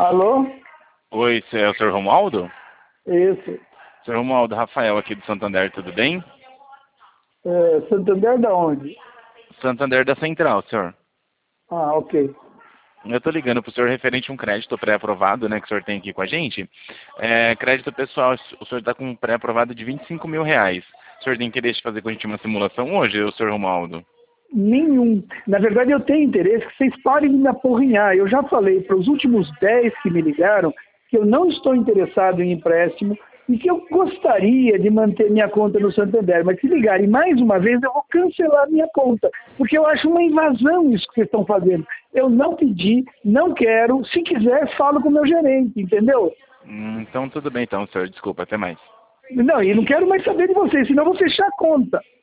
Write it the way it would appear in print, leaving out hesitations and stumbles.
Alô? Oi, é o Sr. Romualdo? Isso. Sr. Romualdo, Rafael aqui do Santander, tudo bem? Santander da onde? Santander da Central, senhor. Ah, ok. Eu estou ligando para o senhor referente a um crédito pré-aprovado, né, que o senhor tem aqui com a gente. Crédito pessoal, o senhor está com um pré-aprovado de R$ 25.000. O senhor tem interesse de fazer com a gente uma simulação hoje, o senhor Romualdo? Nenhum. Na verdade, eu tenho interesse que vocês parem de me apurrinhar. Eu já falei para os últimos 10 que me ligaram que eu não estou interessado em empréstimo e que eu gostaria de manter minha conta no Santander. Mas se ligarem mais uma vez, eu vou cancelar minha conta, porque eu acho uma invasão isso que vocês estão fazendo. Eu não pedi, não quero. Se quiser, falo com o meu gerente, entendeu? Então tudo bem então, senhor. Desculpa, até mais. Não, e não quero mais saber de vocês, senão eu vou fechar a conta.